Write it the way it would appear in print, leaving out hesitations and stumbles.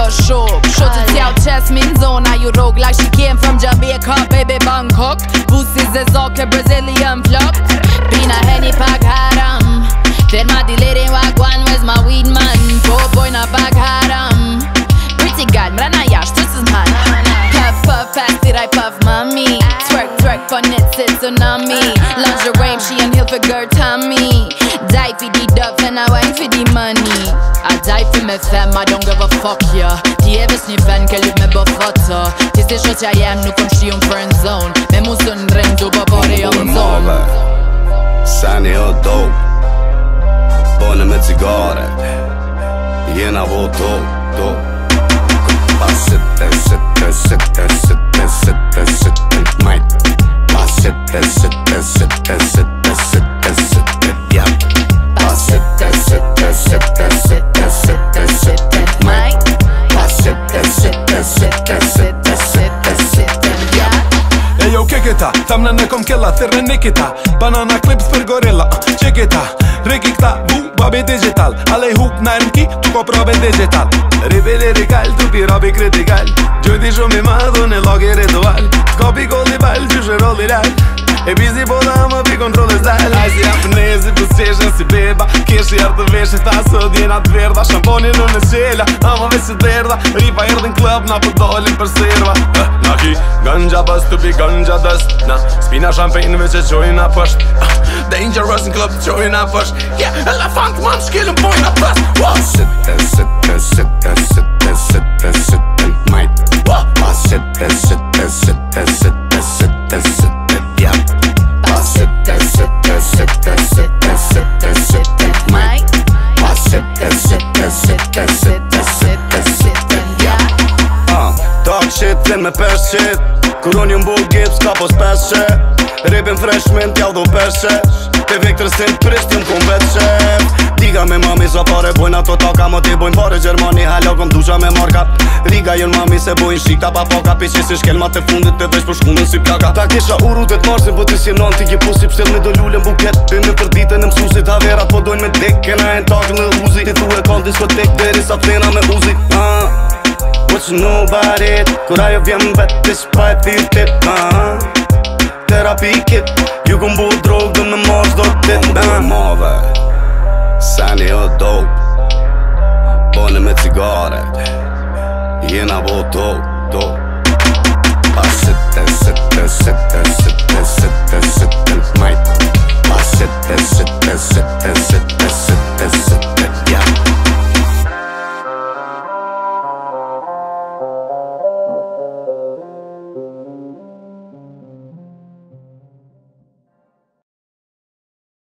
go shook. Shorty t'jaw chest min zona you rogue like she came from Jamaica, baby Bangkok. Pussies is okay Brazilian flock. Bina Henny pack haram. Tell my lady wagwan, where's my weed man? Poor boy na bag haram. Pretty girl, mrana yash, this is man. Puff puff, fast it I puff mommy. Twerk twerk, fun it's a tsunami. Lingerie, she and heel for girl Tommy. Die for the dove and I wine for the money. I die for me femme, I don't give a fuck yeah. Die ever sniffen, qu'elle lutte me buffata. Ti sei shot I am, nu cum știu în friend zone. Me mus în ring, după body on zone. Sen är jag dope. Barnen med cigarrer. Gena vår tåg. Bara sitter mic. Bara sitter ja. Bara sitter mic. Bara sitter ja. Ej yo keketa, thamna në kom kella, thirë nikita. Banana clips për gorilla, qeketa. Rikikta, vu, babi digital. Alej hup na mki, tu ko prove digital. Ripi lirikal, tu pi rabi kritikal. Gjojti shumë I madhu në logi ritual. Kopi kolli bal, gjyshe rolli lal. E bizi po da më pi kontrole zdal. Aj si japonezi, po s'qeshen si beba. Keshi ardë veshi, tha sot jena t'verda. Shamponin në qela, ama vesh t'verda. Ripa erdhin klub, na po dolin për serva. Na ki, ganja bës, tu pi ganja dust. Na, spina champagne që qojna pësht. Dangerous në klub, qojna pësht. Yeah, elefant man, shkillën pojna pës. Sitter mic. Bara sitter ja. Bara sitter mic. Bara sitter ja. Talk shit, vjen me pesh shit. Kur unë jëm bull gips, ka pos pesh shit. Ripin freshman, t'jav do pesh shit. Te Viktor sin prisht, jëm kun vet shit. Diga me mami sa pare bojnë ato taka. Mo ti bojnë pare Gjermani, hallo kom dusha me marka. Riga jon mami se bojnë shikta pa poka. Piqi si shkelma të fundit të vesh për shkundën si plaka. Ta kisha uru të t'marsin, po ti si non t'i ki pusi. Pshtel me do lullën buket, bim për ditën e msusit. Haverat po dojnë me dek, kena e n'tak në uzi. Ti thu e kon diskotek, deri sa t'fena me uzi. What you know about it? Kur ajo vjen vetis pa e thirtit. Terapi kit, ju kun bu drog dhe me marrë do dit. Mave, sen är jag dope. Barnen med cigarrer. Gena vår tåg. Bara sitter